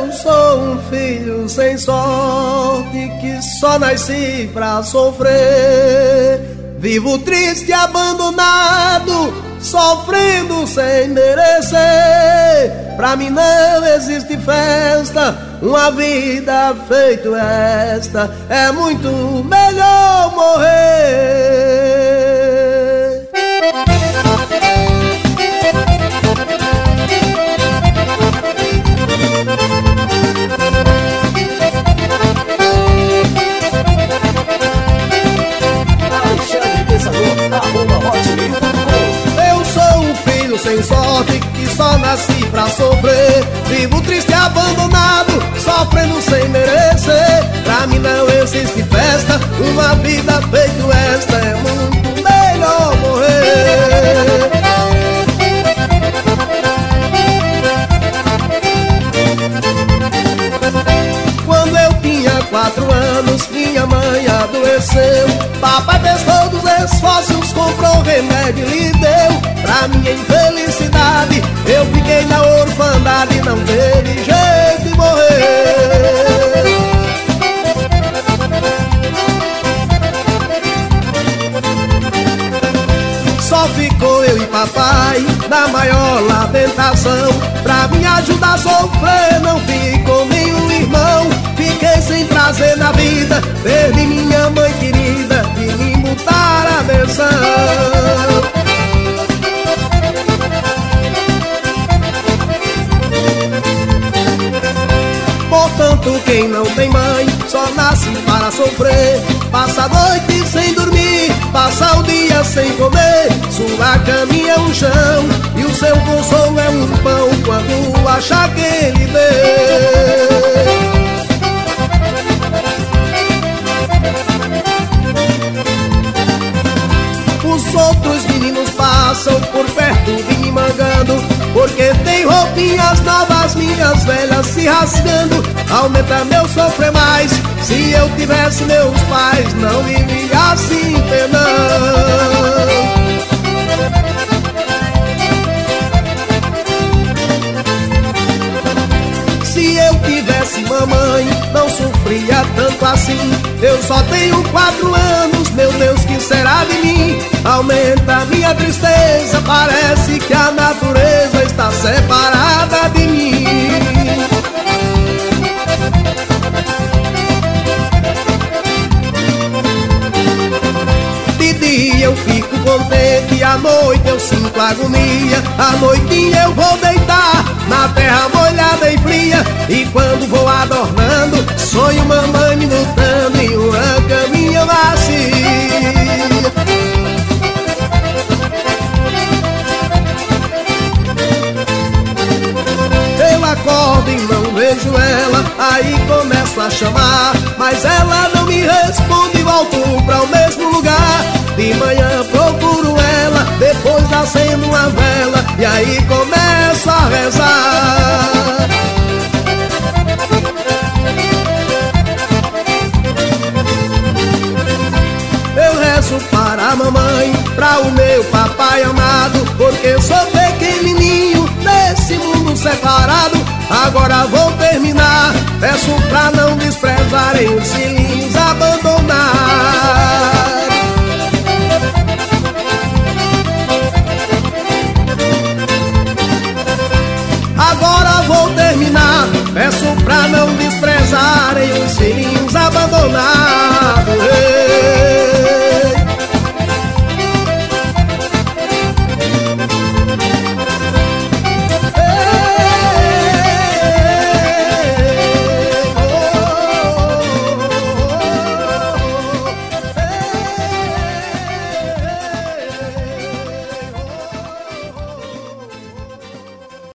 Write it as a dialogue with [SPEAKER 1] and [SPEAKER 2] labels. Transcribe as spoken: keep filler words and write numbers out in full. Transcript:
[SPEAKER 1] Eu sou um filho sem sorte que só nasci pra sofrer. Vivo triste, abandonado, sofrendo sem merecer. Pra mim não existe festa, uma vida feito esta é muito melhor morrer. Eu sou um filho sem sorte que só nasci pra sofrer. Vivo triste, abandonado, sofrendo sem merecer. Pra mim não existe festa, uma vida feito esta é muito melhor morrer. Quando eu tinha quatro anos, minha mãe adoeceu. Papai fez todos os esforços, comprou remédio e lhe deu. Pra minha infelicidade, eu fiquei na orfandade e não teve jeito de morrer. Só ficou eu e papai na maior lamentação. Pra me ajudar a sofrer não ficou nenhum irmão. Fiquei sem prazer na vida, perdi minha mãe querida e me mutaram a versão. Portanto, quem não tem mãe só nasce para sofrer. Passa a noite sem dormir, passa o dia sem comer. Sua caminha é um chão e o seu consolo é um pão quando achar que ele deu. Os outros meninos passam por perto de mim mangando, porque tem roupinhas novas, minhas velhas se rasgando. Aumenta meu sofrer mais, se eu tivesse meus pais não vivia assim penando. Se eu tivesse mamãe, não sofria tanto assim. Eu só tenho quatro anos, meu Deus, que será de mim? Aumenta minha tristeza, parece que a natureza está separada de mim. De dia eu fico contente, à noite eu sinto agonia. À noitinha eu vou deitar na terra molhada e fria, e quando vou adornando, sonho mamãe me lutando em uma caminha macia. Eu acordo e não vejo ela, aí começo a chamar, mas ela não me responde e volto pra o mesmo lugar. De manhã procuro ela, depois acendo uma vela e aí começo a rezar. Eu rezo para a mamãe, para o meu papai amado, porque sou pequenininho nesse mundo separado. Agora vou terminar, peço pra não desprezarem os filhinhos abandonar. Agora vou terminar, peço pra não desprezarem os filhinhos abandonar.